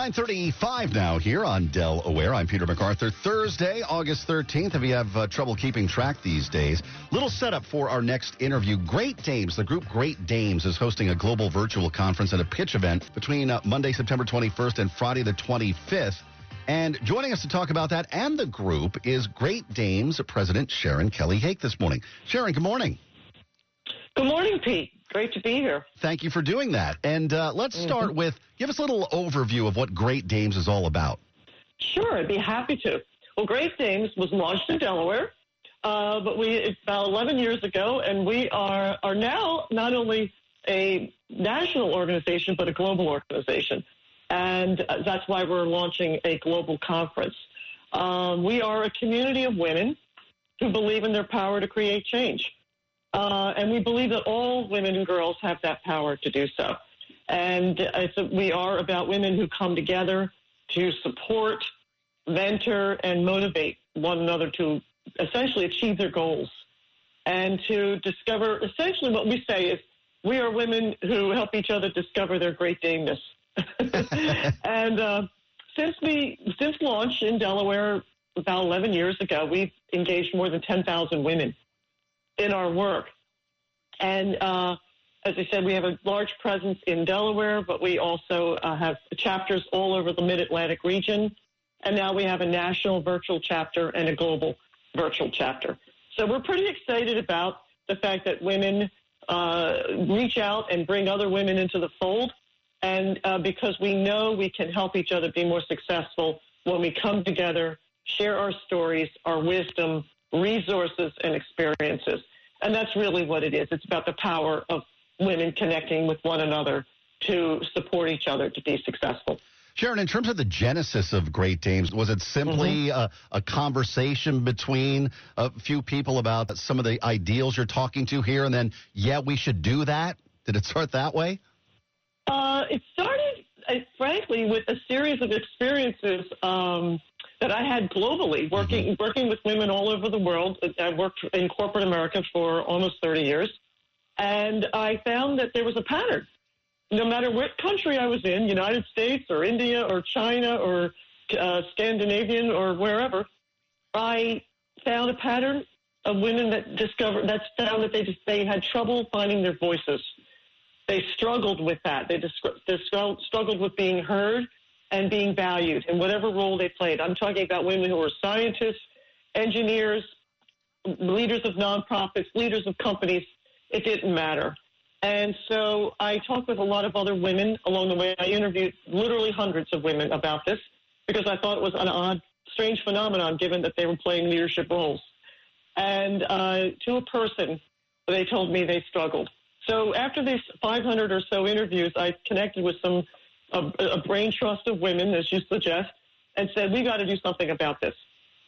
9:35 now here on Delaware. I'm Peter MacArthur. Thursday, August 13th. If you have trouble keeping track these days, little setup for our next interview. Great Dames, the group Great Dames, is hosting a global virtual conference and a pitch event between Monday, September 21st and Friday the 25th. And joining us to talk about that and the group is Great Dames President Sharon Kelly Hake this morning. Sharon, good morning. Good morning, Pete. Great to be here. Thank you for doing that. And let's start with, give us a little overview of what Great Dames is all about. Sure, I'd be happy to. Well, Great Dames was launched in Delaware, but it's about 11 years ago, and we are now not only a national organization, but a global organization. And that's why we're launching a global conference. We are a community of women who believe in their power to create change. And we believe that all women and girls have that power to do so. And we are about women who come together to support, mentor, and motivate one another to essentially achieve their goals and to discover, essentially what we say is, we are women who help each other discover their great dameness. And since launch in Delaware about 11 years ago, we've engaged more than 10,000 women in our work. And as I said, we have a large presence in Delaware, but we also have chapters all over the Mid-Atlantic region. And now we have a national virtual chapter and a global virtual chapter. So we're pretty excited about the fact that women reach out and bring other women into the fold. And because we know we can help each other be more successful when we come together, share our stories, our wisdom, resources, and experiences. And that's really what it is. It's about the power of women connecting with one another to support each other to be successful. Sharon, in terms of the genesis of Great Dames, was it simply a conversation between a few people about some of the ideals you're talking to here, and then, yeah, we should do that? Did it start that way? It started, frankly, with a series of experiences that I had globally, working with women all over the world. I worked in corporate America for almost 30 years, and I found that there was a pattern. No matter what country I was in, United States or India or China or Scandinavian or wherever, I found a pattern of women that found that they had trouble finding their voices. They struggled with that. They struggled with being heard and being valued in whatever role they played. I'm talking about women who are scientists, engineers, leaders of nonprofits, leaders of companies. It didn't matter. And so I talked with a lot of other women along the way. I interviewed literally hundreds of women about this because I thought it was an odd, strange phenomenon given that they were playing leadership roles. And to a person, they told me they struggled. So after these 500 or so interviews, I connected with a brain trust of women, as you suggest, and said, we got to do something about this.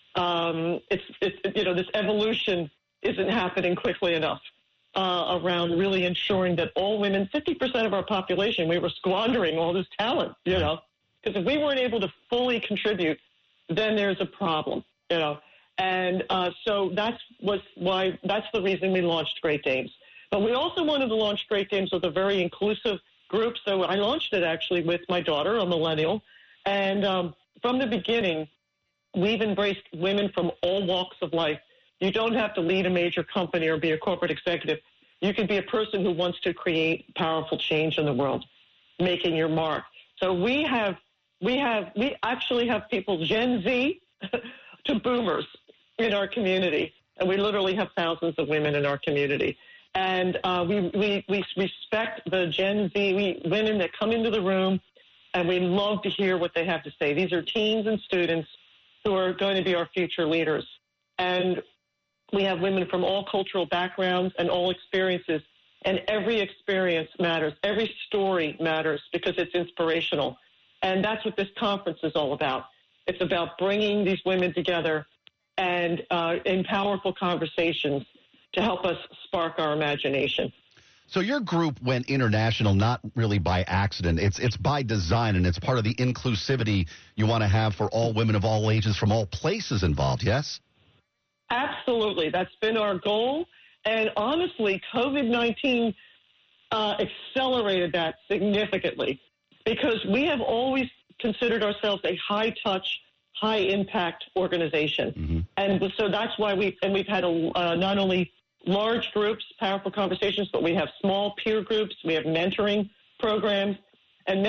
This evolution isn't happening quickly enough around really ensuring that all women, 50% of our population, we were squandering all this talent, because if we weren't able to fully contribute, then there's a problem, And so that's the reason we launched Great Dames. But we also wanted to launch Great Dames with a very inclusive group. So I launched it actually with my daughter, a millennial. And from the beginning, we've embraced women from all walks of life. You don't have to lead a major company or be a corporate executive. You can be a person who wants to create powerful change in the world, making your mark. So we actually have people Gen Z to boomers in our community. And we literally have thousands of women in our community. And we respect the Gen Z women that come into the room, and we love to hear what they have to say. These are teens and students who are going to be our future leaders. And we have women from all cultural backgrounds and all experiences, and every experience matters. Every story matters because it's inspirational. And that's what this conference is all about. It's about bringing these women together and in powerful conversations to help us spark our imagination. So your group went international not really by accident. It's by design, and it's part of the inclusivity you want to have for all women of all ages from all places involved, yes? Absolutely. That's been our goal. And honestly, COVID-19 accelerated that significantly because we have always considered ourselves a high-touch, high-impact organization. Mm-hmm. And so that's why we've had not only large groups, powerful conversations, but we have small peer groups. We have mentoring programs. And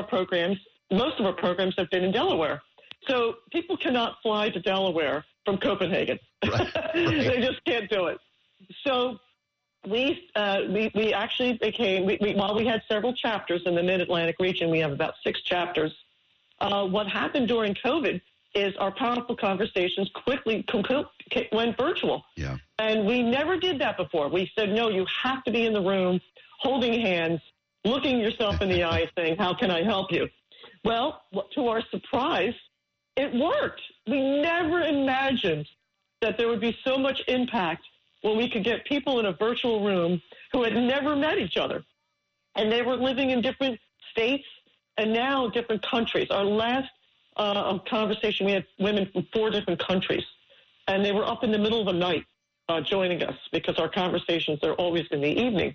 most of our programs have been in Delaware. So people cannot fly to Delaware from Copenhagen. Right. They just can't do it. So we actually became, while we had several chapters in the Mid-Atlantic region, we have about 6 chapters. What happened during COVID is our powerful conversations quickly went virtual. Yeah. And we never did that before. We said, no, you have to be in the room, holding hands, looking yourself in the eye, saying, how can I help you? Well, to our surprise, it worked. We never imagined that there would be so much impact when we could get people in a virtual room who had never met each other. And they were living in different states and now different countries. Our last conversation, we had women from 4 different countries. And they were up in the middle of the night joining us because our conversations are always in the evening.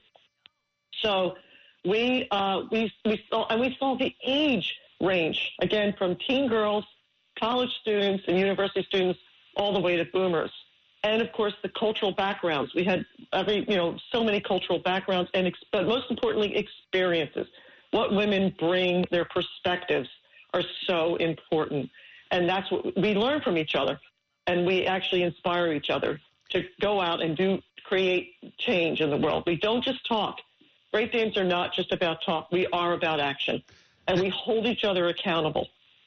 So we saw the age range, again, from teen girls, college students, and university students, all the way to boomers. And, of course, the cultural backgrounds. We had so many cultural backgrounds, but most importantly, experiences. What women bring, their perspectives are so important. And that's what we learn from each other. And we actually inspire each other to go out and create change in the world. We don't just talk. Great Dames are not just about talk. We are about action. And we hold each other accountable.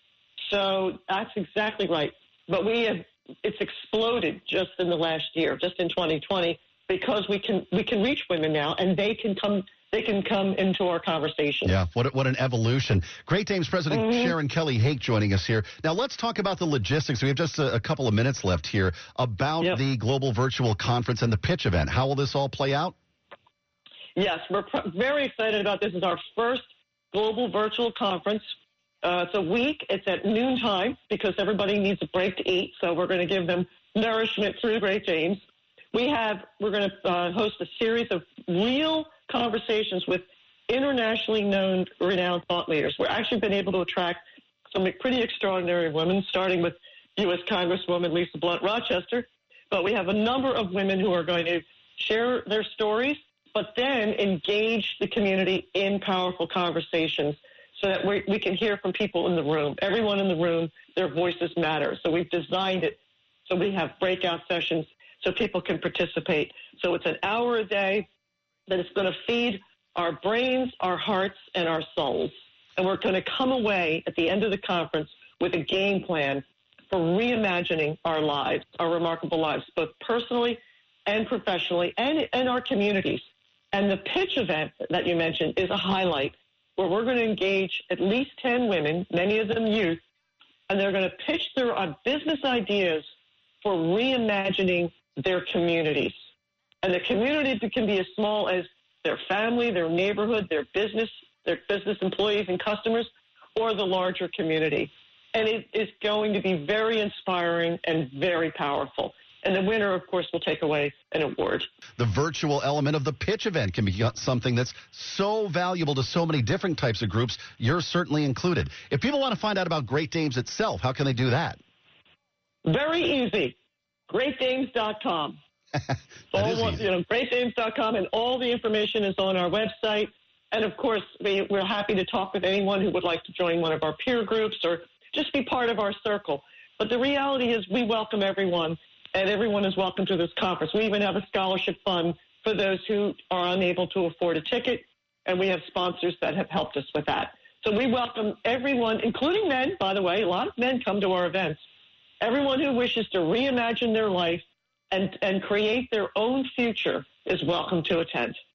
So that's exactly right. But it's exploded just in the last year, just in 2020, because we can reach women now, and they can come into our conversation. Yeah, what an evolution. Great Dames President Sharon Kelly Hake joining us here. Now let's talk about the logistics. We have just a couple of minutes left here about the Global Virtual Conference and the pitch event. How will this all play out? Yes, we're very excited about this. It's our first Global Virtual Conference. It's a week. It's at noontime because everybody needs a break to eat. So we're going to give them nourishment through Great Dames. We're going to host a series of real conversations with internationally renowned thought leaders. We've actually been able to attract some pretty extraordinary women, starting with U.S. Congresswoman Lisa Blunt Rochester. But we have a number of women who are going to share their stories, but then engage the community in powerful conversations so that we can hear from people in the room. Everyone in the room, their voices matter. So we've designed it so we have breakout sessions so people can participate. So it's an hour a day that is going to feed our brains, our hearts, and our souls. And we're going to come away at the end of the conference with a game plan for reimagining our lives, our remarkable lives, both personally and professionally and in our communities. And the pitch event that you mentioned is a highlight where we're going to engage at least 10 women, many of them youth, and they're going to pitch their business ideas for reimagining their communities. And the community can be as small as their family, their neighborhood, their business employees and customers, or the larger community. And it is going to be very inspiring and very powerful. And the winner, of course, will take away an award. The virtual element of the pitch event can be something that's so valuable to so many different types of groups. You're certainly included. If people want to find out about Great Dames itself, how can they do that? Very easy. GreatDames.com. GreatDames.com, and all the information is on our website. And, of course, we're happy to talk with anyone who would like to join one of our peer groups or just be part of our circle. But the reality is we welcome everyone, and everyone is welcome to this conference. We even have a scholarship fund for those who are unable to afford a ticket, and we have sponsors that have helped us with that. So we welcome everyone, including men, by the way. A lot of men come to our events. Everyone who wishes to reimagine their life and create their own future is welcome to attend.